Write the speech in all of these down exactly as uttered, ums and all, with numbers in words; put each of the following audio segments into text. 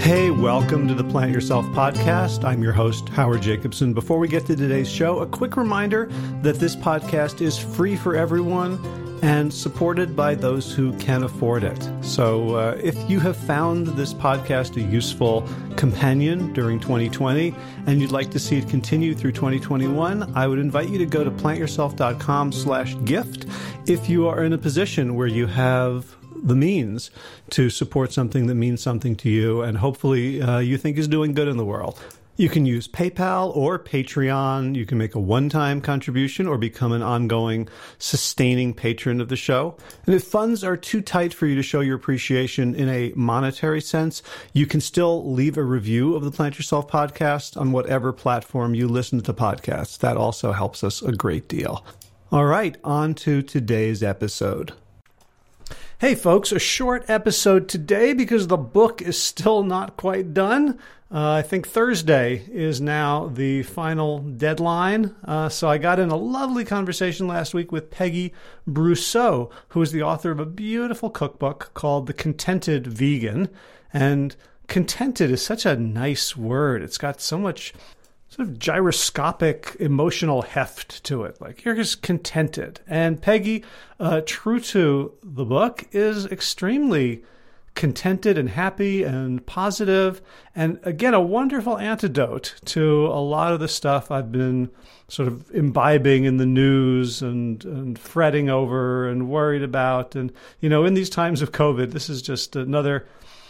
Hey, welcome to the Plant Yourself podcast. I'm your host, Howard Jacobson. Before we get to today's show, a quick reminder that this podcast is free for everyone and supported by those who can afford it. So uh, if you have found this podcast a useful companion during twenty twenty and you'd like to see it continue through twenty twenty-one, I would invite you to go to plantyourself.com slash gift if you are in a position where you have the means to support something that means something to you and hopefully uh, you think is doing good in the world. You can use PayPal or Patreon. You can make a one-time contribution or become an ongoing, sustaining patron of the show. And if funds are too tight for you to show your appreciation in a monetary sense, you can still leave a review of the Plant Yourself podcast on whatever platform you listen to podcasts. That also helps us a great deal. All right, on to today's episode. Hey folks, a short episode today because the book is still not quite done. Uh, I think Thursday is now the final deadline. Uh, so I got in a lovely conversation last week with Peggy Brousseau, who is the author of a beautiful cookbook called The Contented Vegan. And contented is such a nice word. It's got so much sort of gyroscopic emotional heft to it. Like, you're just contented. And Peggy, uh, true to the book, is extremely contented and happy and positive. And again, a wonderful antidote to a lot of the stuff I've been sort of imbibing in the news and, and fretting over and worried about. And, you know, in these times of COVID, this is just another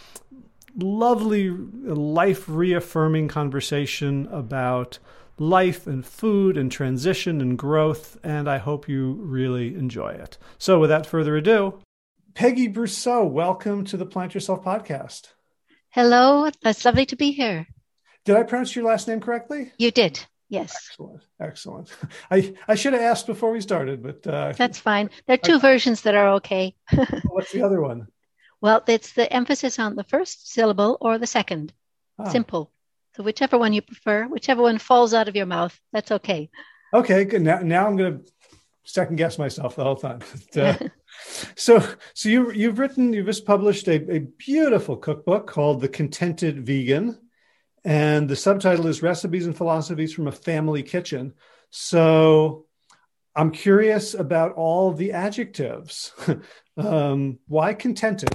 lovely, life-reaffirming conversation about life and food and transition and growth, and I hope you really enjoy it. So without further ado, Peggy Brousseau, welcome to the Plant Yourself podcast. Hello, it's lovely to be here. Did I pronounce your last name correctly? You did, yes. Excellent, excellent. I, I should have asked before we started, but... Uh, That's fine. There are two I, versions that are okay. What's the other one? Well, it's the emphasis on the first syllable or the second. Ah. Simple. So whichever one you prefer, whichever one falls out of your mouth, that's okay. Okay, good. Now, now I'm going to second guess myself the whole time. But, uh, so, so you you've written, you've just published a, a beautiful cookbook called The Contented Vegan, and the subtitle is Recipes and Philosophies from a Family Kitchen. So, I'm curious about all the adjectives. um, why contented?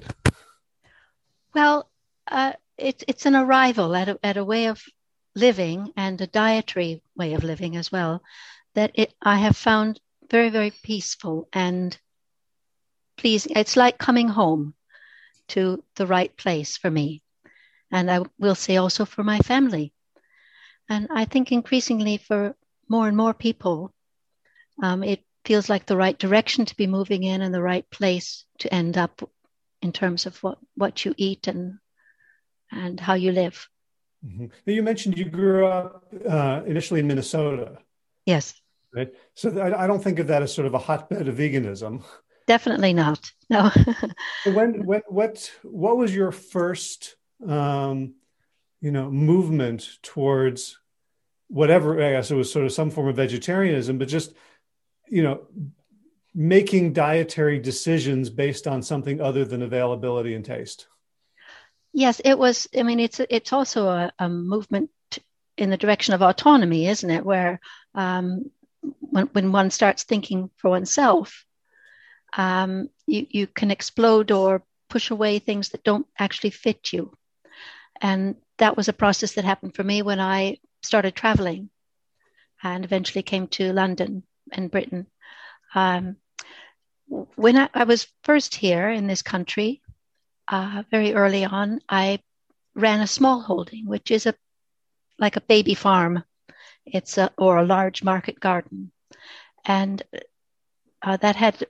Well, uh, it's it's an arrival at a, at a way of living and a dietary way of living as well that it I have found very, very peaceful and pleasing. It's like coming home to the right place for me. And I will say also for my family. And I think increasingly for more and more people, Um, it feels like the right direction to be moving in and the right place to end up in terms of what, what you eat and and how you live. Mm-hmm. Now you mentioned you grew up uh, initially in Minnesota. Yes. Right. So I, I don't think of that as sort of a hotbed of veganism. Definitely not. No. when when what what was your first um, you know movement towards whatever? I guess it was sort of some form of vegetarianism, but just you know, making dietary decisions based on something other than availability and taste. Yes, it was. I mean, it's it's also a, a movement in the direction of autonomy, isn't it? Where um, when when one starts thinking for oneself, um, you you can explode or push away things that don't actually fit you. And that was a process that happened for me when I started traveling, and eventually came to London and Britain. Um, when I, I was first here in this country, uh, very early on, I ran a small holding, which is a like a baby farm. It's a or a large market garden, and uh, that had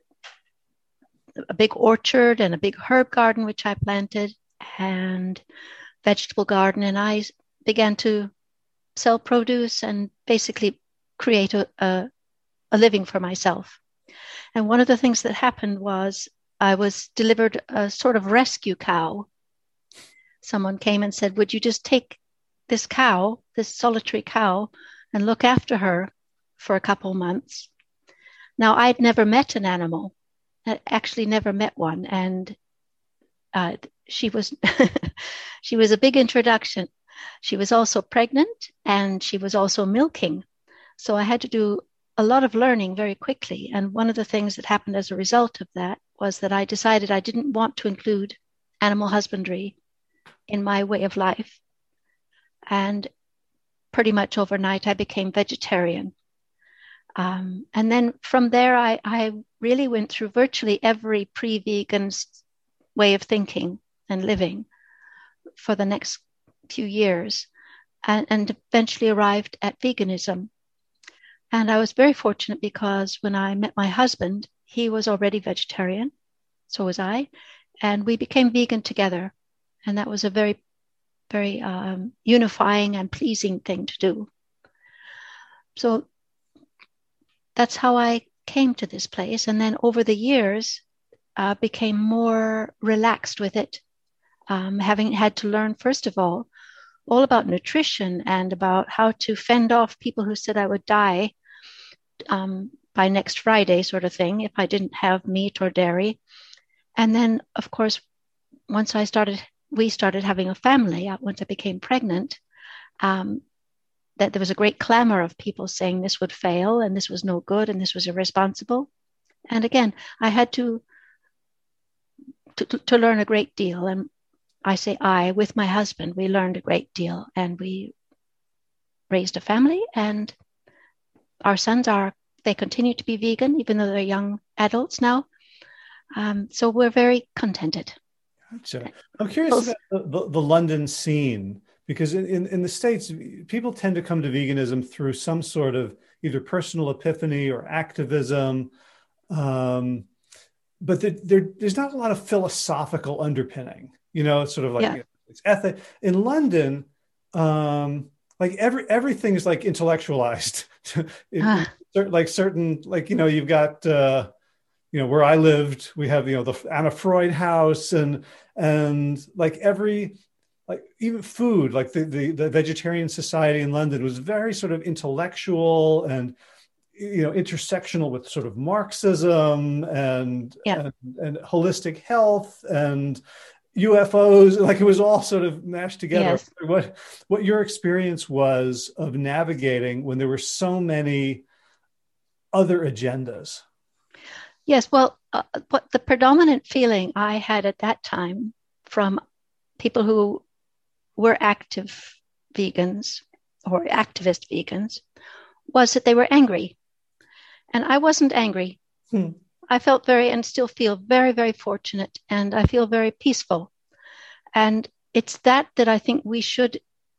a big orchard and a big herb garden which I planted, and vegetable garden, and I began to sell produce and basically create a, a a living for myself. And one of the things that happened was I was delivered a sort of rescue cow. Someone came and said, would you just take this cow, this solitary cow, and look after her for a couple months? Now, I'd never met an animal. I actually never met one. And uh, she was she was a big introduction. She was also pregnant and she was also milking. So I had to do a lot of learning very quickly. And one of the things that happened as a result of that was that I decided I didn't want to include animal husbandry in my way of life. And pretty much overnight, I became vegetarian. Um, and then from there, I, I really went through virtually every pre-vegan way of thinking and living for the next few years, and, and eventually arrived at veganism. And I was very fortunate because when I met my husband, he was already vegetarian, so was I, and we became vegan together. And that was a very, very um, unifying and pleasing thing to do. So that's how I came to this place. And then over the years, uh, became more relaxed with it, um, having had to learn, first of all, all about nutrition and about how to fend off people who said I would die um, by next Friday, sort of thing, if I didn't have meat or dairy. And then, of course, once I started, we started having a family, once I became pregnant, um, that there was a great clamor of people saying this would fail and this was no good and this was irresponsible. And again, I had to, to, to learn a great deal. And I say I, with my husband, we learned a great deal and we raised a family, and our sons are, they continue to be vegan, even though they're young adults now. Um, so we're very contented. Gotcha. I'm curious about the, the, the London scene, because in, in, in the States, people tend to come to veganism through some sort of either personal epiphany or activism. Um, but there, there, there's not a lot of philosophical underpinning. You know, it's sort of like, yeah. you know, it's ethic. In London, um, like every everything is like intellectualized. it, uh. it, like certain, like, you know, you've got, uh, you know, where I lived, we have, you know, the Anna Freud house, and and like every, like even food, like the, the the vegetarian society in London was very sort of intellectual and, you know, intersectional with sort of Marxism and yeah. and, and holistic health and U F Os. Like it was all sort of mashed together. Yes. What what your experience was of navigating when there were so many other agendas? Yes, well, uh, what the predominant feeling I had at that time from people who were active vegans or activist vegans was that they were angry. And I wasn't angry. Hmm. I felt very, and still feel very, very fortunate, and I feel very peaceful. And it's that that I think we should,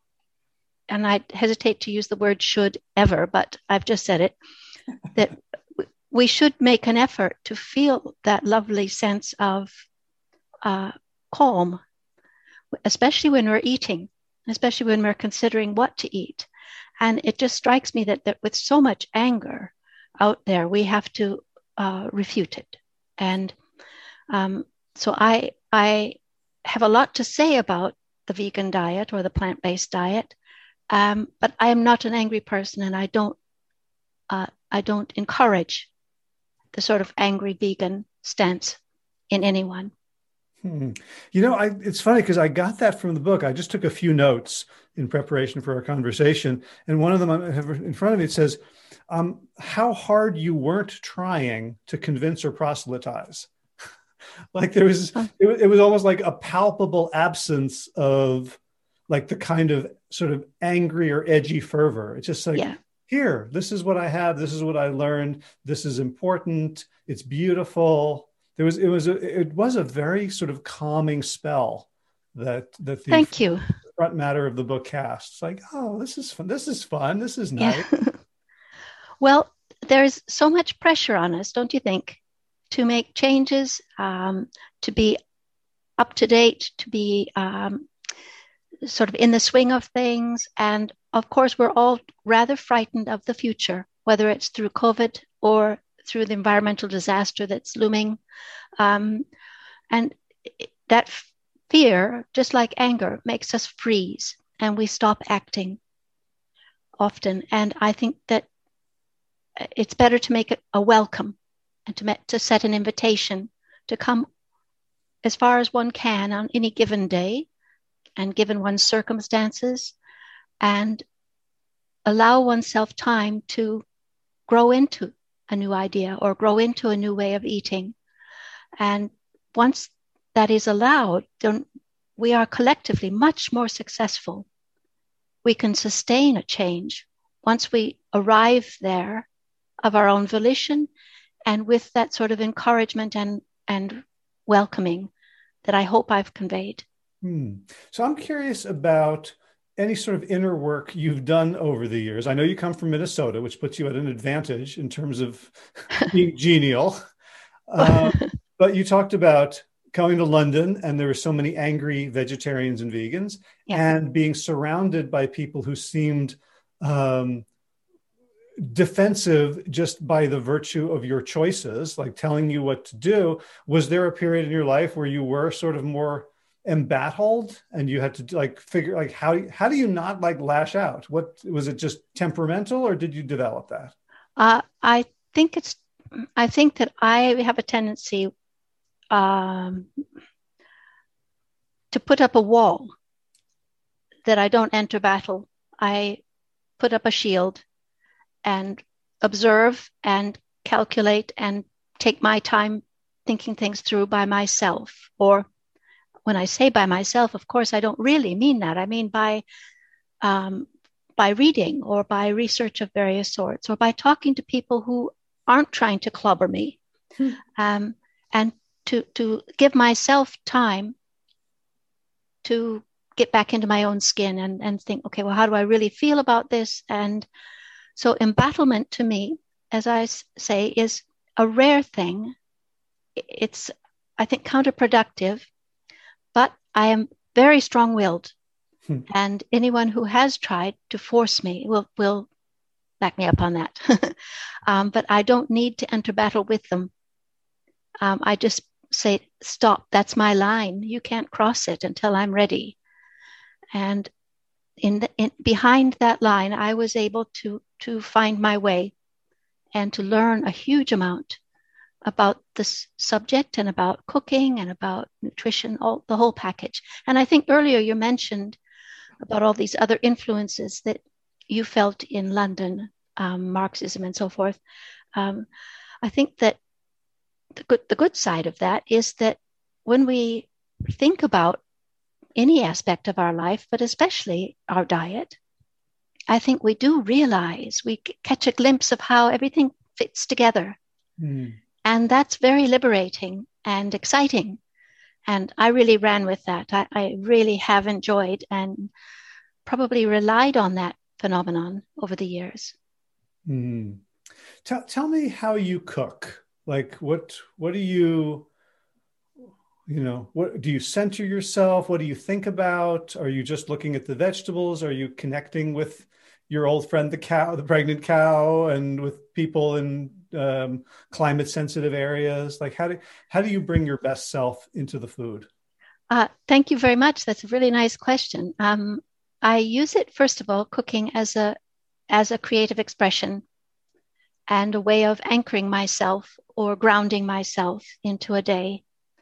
and I hesitate to use the word should ever, but I've just said it, that we should make an effort to feel that lovely sense of uh, calm, especially when we're eating, especially when we're considering what to eat. And it just strikes me that, that with so much anger out there, we have to uh, refute it. And um, so I, I have a lot to say about the vegan diet or the plant-based diet, um, but I am not an angry person, and I don't, uh, I don't encourage the sort of angry vegan stance in anyone. Hmm. You know, I, it's funny because I got that from the book. I just took a few notes in preparation for our conversation. And one of them I have in front of me, it says, um, how hard you weren't trying to convince or proselytize. Like there was, huh. it, it was almost like a palpable absence of like the kind of sort of angry or edgy fervor. It's just like, yeah. Here, this is what I have. This is what I learned. This is important. It's beautiful. There was, it was, a, it was a very sort of calming spell that that the Thank you. front matter of the book casts. Like, oh, this is fun. This is fun. This is nice. Yeah. Well, there's so much pressure on us, don't you think, to make changes, um, to be up to date, to be um, sort of in the swing of things. And of course, we're all rather frightened of the future, whether it's through COVID or through the environmental disaster that's looming. Um, and that fear, just like anger, makes us freeze and we stop acting often. And I think that it's better to make it a welcome and to, met, to set an invitation to come as far as one can on any given day and given one's circumstances, and allow oneself time to grow into a new idea or grow into a new way of eating. And once that is allowed, then we are collectively much more successful. We can sustain a change once we arrive there of our own volition and with that sort of encouragement and, and welcoming that I hope I've conveyed. Hmm. So I'm curious about any sort of inner work you've done over the years. I know you come from Minnesota, which puts you at an advantage in terms of being genial. Um, but you talked about going to London and there were so many angry vegetarians and vegans, yeah. and being surrounded by people who seemed um, defensive just by the virtue of your choices, like telling you what to do. Was there a period in your life where you were sort of more embattled and you had to like figure like how how do you not like lash out? What was it, just temperamental, or did you develop that? Uh, I think it's I think that I have a tendency um, to put up a wall that I don't enter battle. I put up a shield and observe and calculate and take my time thinking things through by myself. Or when I say by myself, of course, I don't really mean that. I mean by um, by reading or by research of various sorts or by talking to people who aren't trying to clobber me, hmm. um, and to to give myself time to get back into my own skin and, and think, okay, well, how do I really feel about this? And so embattlement to me, as I say, is a rare thing. It's, I think, counterproductive, but I am very strong-willed. Hmm. And anyone who has tried to force me will, will back me up on that. um, but I don't need to enter battle with them. Um, I just say, stop, that's my line. You can't cross it until I'm ready. And in, the, in behind that line, I was able to to find my way and to learn a huge amount about this subject and about cooking and about nutrition, all the whole package. And I think earlier you mentioned about all these other influences that you felt in London, um, Marxism and so forth. Um, I think that the good, the good side of that is that when we think about any aspect of our life, but especially our diet, I think we do realize, we catch a glimpse of how everything fits together. Mm. And that's very liberating and exciting. And I really ran with that. I, I really have enjoyed and probably relied on that phenomenon over the years. Mm. Tell, tell me how you cook. Like what, what do you, you know, what do you center yourself? What do you think about? Are you just looking at the vegetables? Are you connecting with your old friend, the cow, the pregnant cow, and with people in um, climate sensitive areas? Like how do, how do you bring your best self into the food? Uh, thank you very much. That's a really nice question. Um, I use it, first of all, cooking as a, as a creative expression and a way of anchoring myself or grounding myself into a day.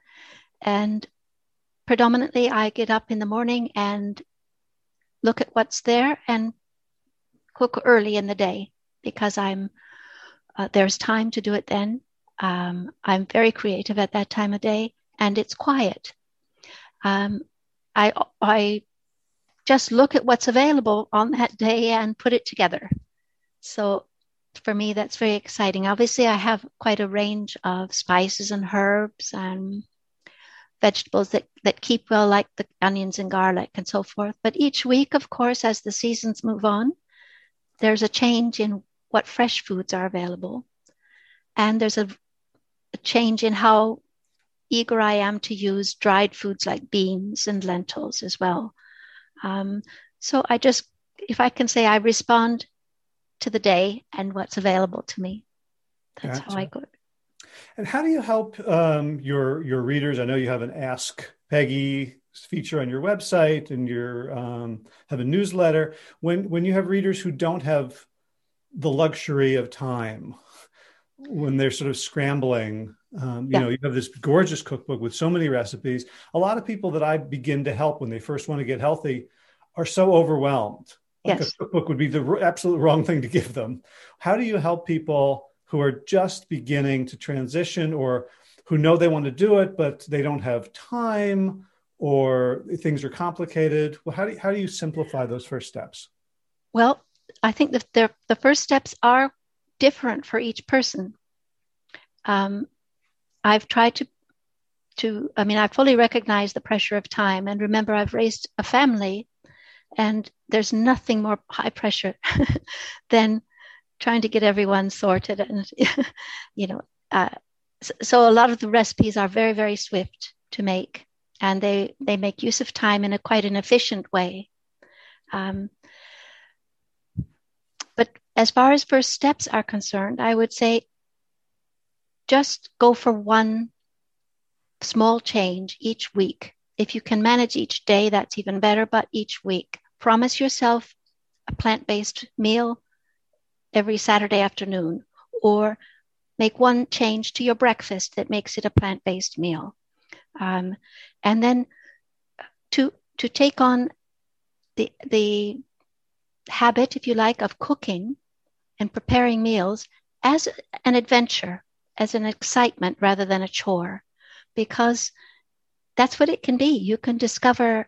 And predominantly I get up in the morning and look at what's there and cook early in the day because I'm uh, there's time to do it then. Um, I'm very creative at that time of day and it's quiet. Um, I I just look at what's available on that day and put it together. So for me, that's very exciting. Obviously, I have quite a range of spices and herbs and vegetables that, that keep well, like the onions and garlic and so forth. But each week, of course, as the seasons move on, there's a change in what fresh foods are available. And there's a, a change in how eager I am to use dried foods like beans and lentils as well. Um, so I just, if I can say, I respond to the day and what's available to me. That's gotcha. How I go. And how do you help um, your your readers? I know you have an Ask Peggy feature on your website and you um, have a newsletter. When when you have readers who don't have the luxury of time, when they're sort of scrambling. Um, you Yeah. know, you have this gorgeous cookbook with so many recipes. A lot of people that I begin to help when they first want to get healthy are so overwhelmed. Like a Yes. cookbook would be the r- absolute wrong thing to give them. How do you help people who are just beginning to transition, or who know they want to do it, but they don't have time, or things are complicated? Well, how do you, how do you simplify those first steps? Well, I think that the, the first steps are different for each person. Um, I've tried to, to, I mean, I fully recognize the pressure of time. And remember, I've raised a family, and there's nothing more high pressure than trying to get everyone sorted. And, you know, uh, so, so a lot of the recipes are very, very swift to make, and they, they make use of time in a quite an efficient way. Um, but as far as first steps are concerned, I would say just go for one small change each week. If you can manage each day, that's even better, but each week. Promise yourself a plant-based meal every Saturday afternoon, or make one change to your breakfast that makes it a plant-based meal. Um, and then to to take on the the habit, if you like, of cooking and preparing meals as an adventure, as an excitement rather than a chore, because that's what it can be. You can discover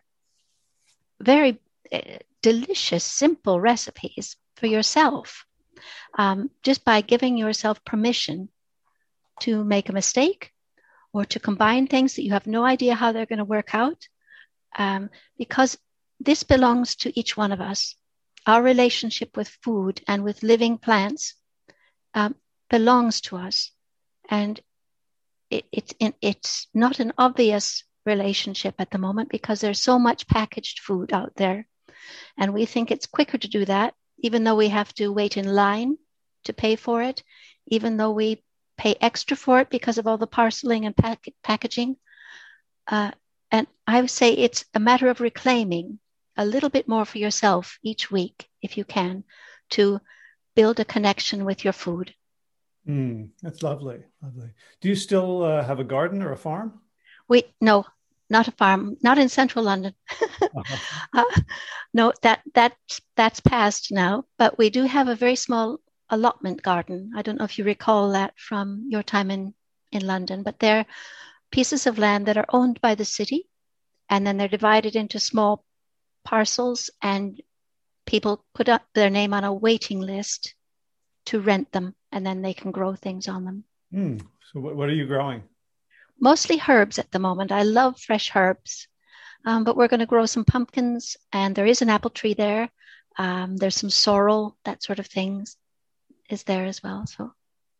very uh, delicious, simple recipes for yourself, um, just by giving yourself permission to make a mistake or to combine things that you have no idea how they're going to work out, um, because this belongs to each one of us. Our relationship with food and with living plants um, belongs to us. And it, it, it, it's not an obvious relationship at the moment because there's so much packaged food out there. And we think it's quicker to do that, even though we have to wait in line to pay for it, even though we pay extra for it because of all the parceling and pack- packaging. Uh, and I would say it's a matter of reclaiming a little bit more for yourself each week, if you can, to build a connection with your food. Mm, that's lovely. Lovely. Do you still uh, have a garden or a farm? We no, not a farm, not in central London. Uh-huh. uh, no, that that that's past now. But we do have a very small allotment garden. I don't know if you recall that from your time in in London, but they're pieces of land that are owned by the city, and then they're divided into small parcels, and people put up their name on a waiting list to rent them, and then they can grow things on them. Mm. So what, what are you growing? Mostly herbs at the moment. I love fresh herbs, um, but we're going to grow some pumpkins, and there is an apple tree there. Um, there's some sorrel, that sort of things is there as well. So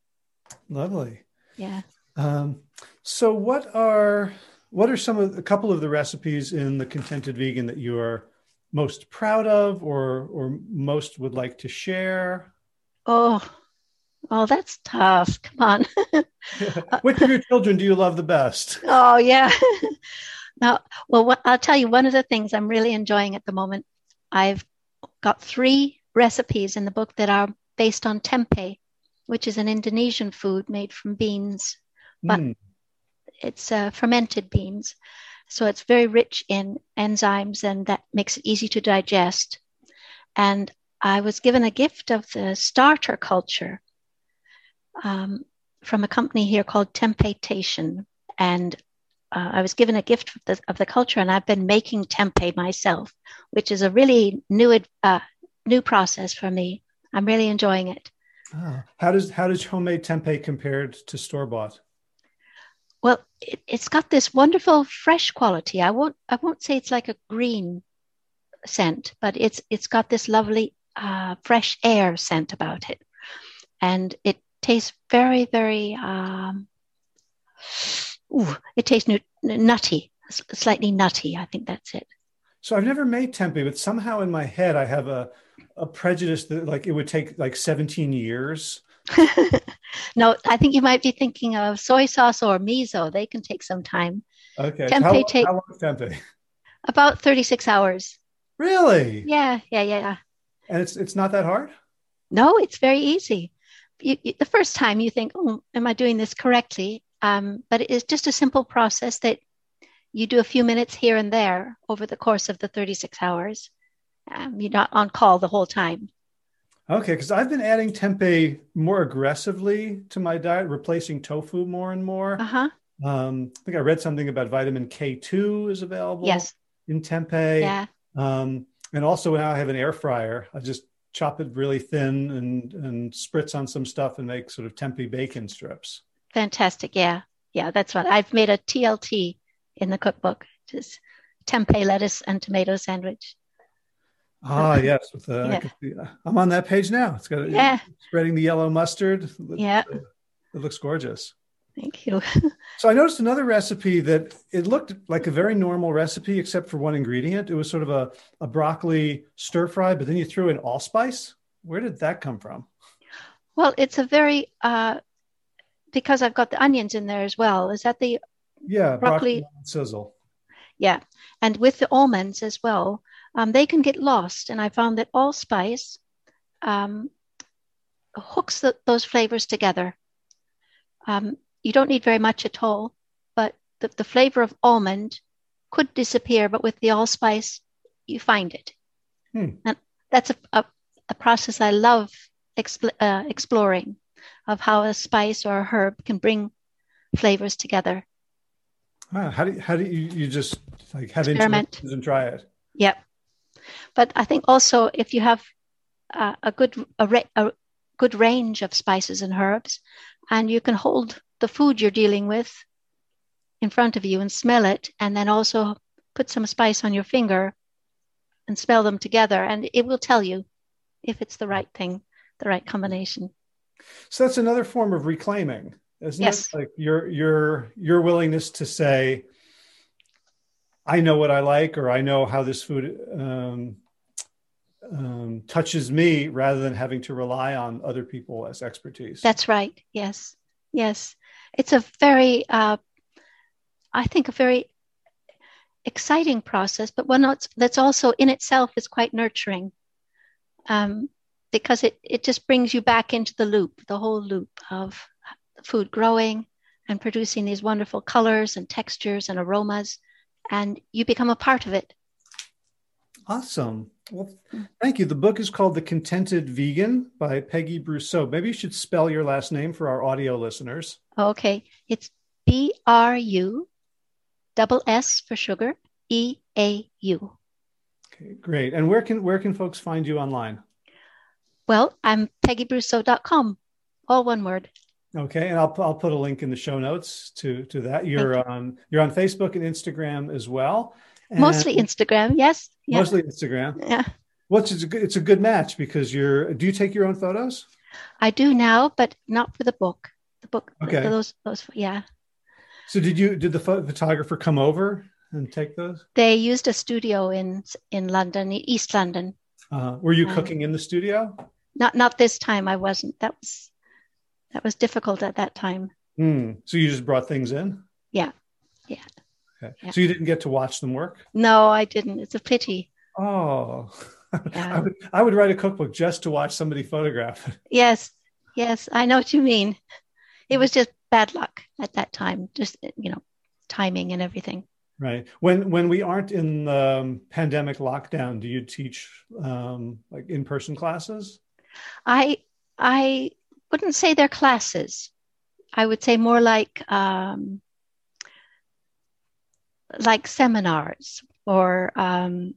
lovely. Yeah. Um, so what are what are some of a couple of the recipes in The Contented Vegan that you are most proud of, or or most would like to share? Oh, oh, that's tough. Come on. Which of your children do you love the best? Oh, yeah. Now, well, what, I'll tell you, one of the things I'm really enjoying at the moment, I've got three recipes in the book that are based on tempeh, which is an Indonesian food made from beans, but mm. it's uh, fermented beans. So it's very rich in enzymes, and that makes it easy to digest. And I was given a gift of the starter culture um, from a company here called Tempeh-tation. And uh, I was given a gift of the, of the culture, and I've been making tempeh myself, which is a really new uh, new process for me. I'm really enjoying it. Oh. How does how does homemade tempeh compared to store-bought? Well, it, it's got this wonderful fresh quality. I won't I won't say it's like a green scent, but it's it's got this lovely uh, fresh air scent about it, and it tastes very very. Um, ooh, it tastes nu- nutty, slightly nutty. I think that's it. So I've never made tempeh, but somehow in my head I have a a prejudice that like it would take like seventeen years. No, I think you might be thinking of soy sauce or miso. They can take some time. Okay. Tempeh So how, take how long is tempeh? About thirty-six hours. Really? Yeah, yeah, yeah. And it's it's not that hard? No, it's very easy. you, you, the first time you think, oh, am I doing this correctly? Um, but it is just a simple process that you do a few minutes here and there over the course of the thirty-six hours. Um, you're not on call the whole time. Okay, because I've been adding tempeh more aggressively to my diet, replacing tofu more and more. Uh-huh. Um, I think I read something about vitamin K two is available Yes. in tempeh. Yeah. Um, and also now I have an air fryer. I just chop it really thin and, and spritz on some stuff and make sort of tempeh bacon strips. Fantastic. Yeah. Yeah, that's what I've made a T L T in the cookbook, just tempeh lettuce and tomato sandwich. Ah, yes. With the, Yeah. I can see, I'm on that page now. It's got Yeah. spreading the yellow mustard. Yeah. It looks gorgeous. Thank you. So I noticed another recipe that it looked like a very normal recipe, except for one ingredient. It was sort of a, a broccoli stir fry, but then you threw in allspice. Where did that come from? Well, it's a very, uh, because I've got the onions in there as well. Is that the Yeah, broccoli? broccoli sizzle. Yeah. And with the almonds as well, um, they can get lost. And I found that allspice um, hooks the, those flavors together. Um, you don't need very much at all, but the, the flavor of almond could disappear, but with the allspice, you find it. Hmm. And that's a, a, a process I love expl- uh, exploring, of how a spice or a herb can bring flavors together. Ah, how do you, how do you, you just like have Experiment. intuitions and try it? Yep. But I think also if you have uh, a good a, ra- a good range of spices and herbs, and you can hold the food you're dealing with in front of you and smell it, and then also put some spice on your finger and smell them together, and it will tell you if it's the right thing, the right combination. So that's another form of reclaiming, isn't Yes. it? Like your your your willingness to say, I know what I like, or I know how this food um, um, touches me, rather than having to rely on other people as expertise. That's right. Yes. Yes. It's a very, uh, I think, a very exciting process, but one that's, that's also in itself is quite nurturing, um, because it, it just brings you back into the loop, the whole loop of food growing and producing these wonderful colors and textures and aromas, and you become a part of it. Awesome. Well, thank you. The book is called The Contented Vegan by Peggy Brousseau. Maybe you should spell your last name for our audio listeners. Okay. It's B R U double S for sugar, E A U. Okay, great. And where can where can folks find you online? Well, I'm peggy brousseau dot com, all one word. Okay, and I'll I'll put a link in the show notes to to that. You're you. on you're on Facebook and Instagram as well. And Mostly Instagram, yes. Yeah. Mostly Instagram. Yeah. Well, it's a good it's a good match because you're. Do you take your own photos? I do now, but not for the book. The book. Okay. Those those yeah. So did you did the photographer come over and take those? They used a studio in in London, East London. Uh, were you Um, cooking in the studio? Not not this time. I wasn't. That was that was difficult at that time. Hmm. So you just brought things in? Yeah. Yeah. Okay. Yeah. So you didn't get to watch them work? No, I didn't. It's a pity. Oh, Yeah. I would I would write a cookbook just to watch somebody photograph it. Yes. Yes. I know what you mean. It was just bad luck at that time. Just, you know, timing and everything. Right. When when we aren't in the um, pandemic lockdown, do you teach um, like in-person classes? I I wouldn't say they're classes. I would say more like um, like seminars or um,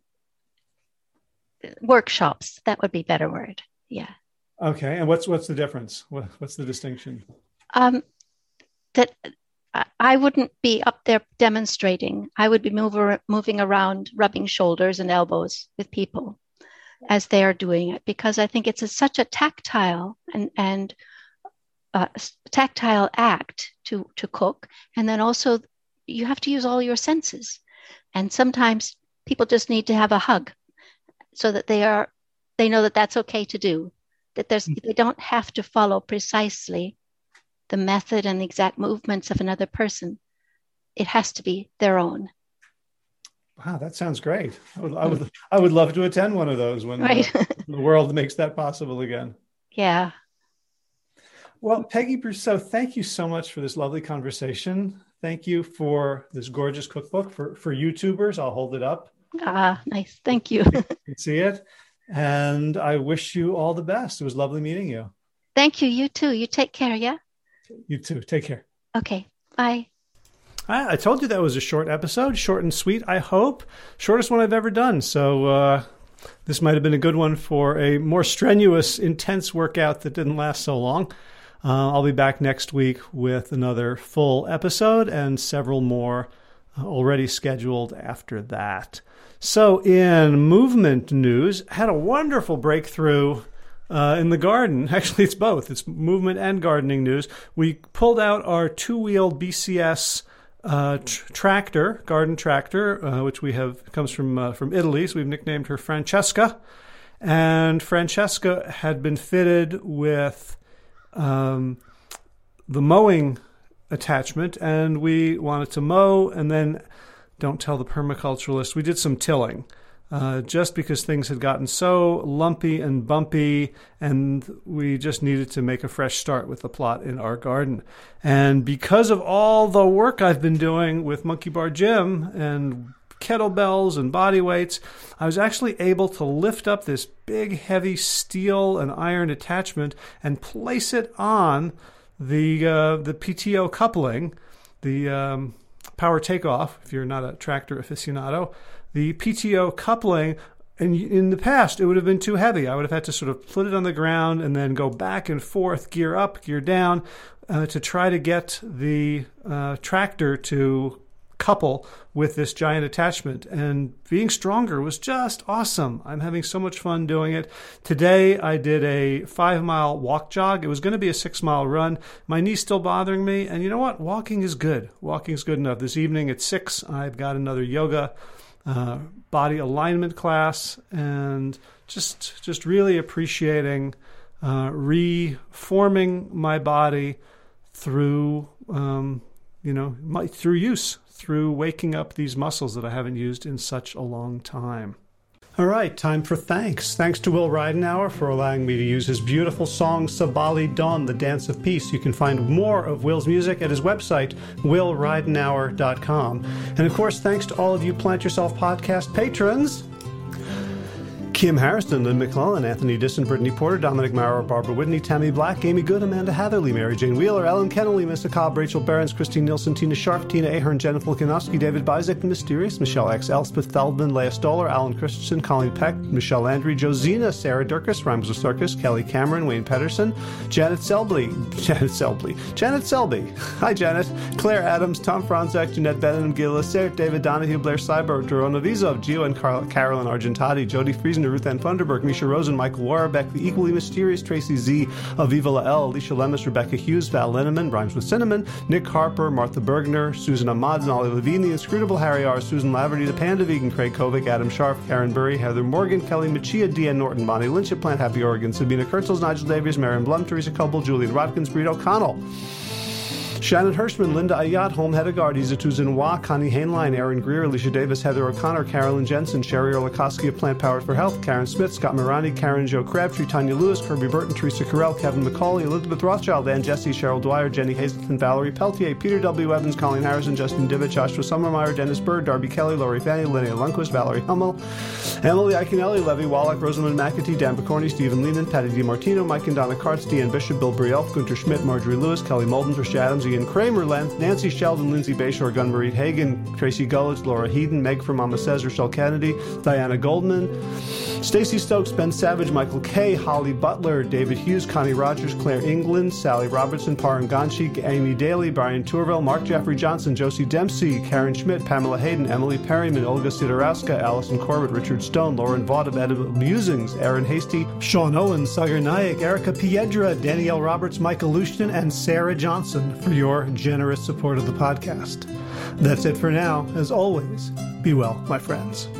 workshops. That would be a better word. Yeah. Okay. And what's what's the difference? What, what's the distinction? Um, that I- I wouldn't be up there demonstrating. I would be mover, moving around, rubbing shoulders and elbows with people as they are doing it, because I think it's a, such a tactile and and uh, tactile act to to cook, and then also you have to use all your senses, and sometimes people just need to have a hug so that they are they know that that's okay to do, that there's they don't have to follow precisely the method and the exact movements of another person. It has to be their own. Wow, that sounds great. I would I would, I would love to attend one of those when Right. uh, the world makes that possible again. Yeah. Well, Peggy Brousseau, thank you so much for this lovely conversation. Thank you for this gorgeous cookbook for, for YouTubers. I'll hold it up. Ah, nice. Thank you. You can see it. And I wish you all the best. It was lovely meeting you. Thank you. You too. You take care, yeah? You too. Take care. Okay. Bye. I, I told you that was a short episode, short and sweet, I hope. Shortest one I've ever done. So uh, this might have been a good one for a more strenuous, intense workout that didn't last so long. Uh, I'll be back next week with another full episode and several more already scheduled after that. So in movement news, had a wonderful breakthrough uh, in the garden. Actually, it's both. It's movement and gardening news. We pulled out our two-wheeled B C S uh, tr- tractor, garden tractor, uh, which we have comes from uh, from Italy. So we've nicknamed her Francesca. And Francesca had been fitted with um, the mowing attachment, and we wanted to mow, and then don't tell the permaculturalist, we did some tilling uh, just because things had gotten so lumpy and bumpy, and we just needed to make a fresh start with the plot in our garden. And because of all the work I've been doing with Monkey Bar Gym and kettlebells and body weights, I was actually able to lift up this big, heavy steel and iron attachment and place it on the uh, the P T O coupling, the um, power takeoff, if you're not a tractor aficionado, the P T O coupling, and in the past, it would have been too heavy. I would have had to sort of put it on the ground and then go back and forth, gear up, gear down, uh, to try to get the uh, tractor to couple with this giant attachment. And being stronger was just awesome. I'm having so much fun doing it. Today I did a five mile walk jog. It was going to be a six mile run. My knee's still bothering me, and you know what? Walking is good. Walking is good enough. This evening at six I've got another yoga uh, body alignment class, and just just really appreciating uh, reforming my body through um, you know my, through use through waking up these muscles that I haven't used in such a long time. All right, time for thanks. Thanks to Will Ridenauer for allowing me to use his beautiful song Sabali Dawn, the Dance of Peace. You can find more of Will's music at his website, will ridenauer dot com. And of course, thanks to all of you Plant Yourself podcast patrons. Kim Harrison, Lynn McClellan, Anthony Disson, Brittany Porter, Dominic Maurer, Barbara Whitney, Tammy Black, Amy Good, Amanda Hatherley, Mary Jane Wheeler, Ellen Kennelly, Mister Cobb, Rachel Behrens, Christine Nielsen, Tina Sharp, Tina Ahern, Jennifer Volkanovsky, David Bizek, The Mysterious, Michelle X, Elspeth Feldman, Leah Stoller, Alan Christensen, Colleen Peck, Michelle Landry, Josina, Sarah Durkis, Rhymes with Circus, Kelly Cameron, Wayne Pedersen, Janet Selby, Janet Selby, Janet Selby, hi Janet, Claire Adams, Tom Franzek, Jeanette Benham, Gil Lassert, David Donahue, Blair Cyber, Dorona Vizov, Gio and Car- Carolyn Argentati, Jody Friesen, Ruth Ann Funderburg, Misha Rosen, Michael Warbeck, the equally mysterious Tracy Z, Aviva Lael, Alicia Lemus, Rebecca Hughes, Val Linneman, Rhymes with Cinnamon, Nick Harper, Martha Bergner, Susan Ahmad, Ollie Levine, the inscrutable Harry R., Susan Laverty, the Panda Vegan, Craig Kovic, Adam Scharf, Karen Burry, Heather Morgan, Kelly Machia, Deanne Norton, Bonnie Lynch at Plant Happy Oregon, Sabina Kurtzels, Nigel Davies, Marion Blum, Teresa Coble, Julian Watkins, Breed O'Connell, Shannon Hirschman, Linda Ayat, Holm Hedegaard, Izatu Wa, Connie Hainline, Aaron Greer, Alicia Davis, Heather O'Connor, Carolyn Jensen, Sherry Orlikoski of Plant Powered for Health, Karen Smith, Scott Morani, Karen Jo Crabtree, Tanya Lewis, Kirby Burton, Teresa Carell, Kevin McCauley, Elizabeth Rothschild, Ann Jesse, Cheryl Dwyer, Jenny Hazelton, Valerie Peltier, Peter W. Evans, Colleen Harrison, Justin Divich, Joshua Sommermeyer, Dennis Bird, Darby Kelly, Lori Fanny, Linnea Lundquist, Valerie Hummel, Emily Iaconelli, Levy Wallach, Rosamund McAtee, Dan Picorni, Stephen Lehman, Patty DiMartino, Mike and Donna Kartz, Deanne Bishop, Bill Brielf, Gunter Schmidt, Marjorie Lewis, Kelly Molden, Trish Adams, Ian Kramer, Len, Nancy Sheldon, Lindsay Bayshore, Gunmarie Hagen, Tracy Gullich, Laura Heaton, Meg from Mama Says, Rochelle Kennedy, Diana Goldman, Stacey Stokes, Ben Savage, Michael Kay, Holly Butler, David Hughes, Connie Rogers, Claire England, Sally Robertson, Paran Ganshi, Amy Daly, Brian Tourville, Mark Jeffrey Johnson, Josie Dempsey, Karen Schmidt, Pamela Hayden, Emily Perryman, Olga Sidorowska, Allison Corbett, Richard Stone, Lauren Vaught of Edible Musings, Aaron Hasty, Sean Owen, Sagar Nayak, Erica Piedra, Danielle Roberts, Michael Lushton, and Sarah Johnson for your generous support of the podcast. That's it for now. As always, be well, my friends.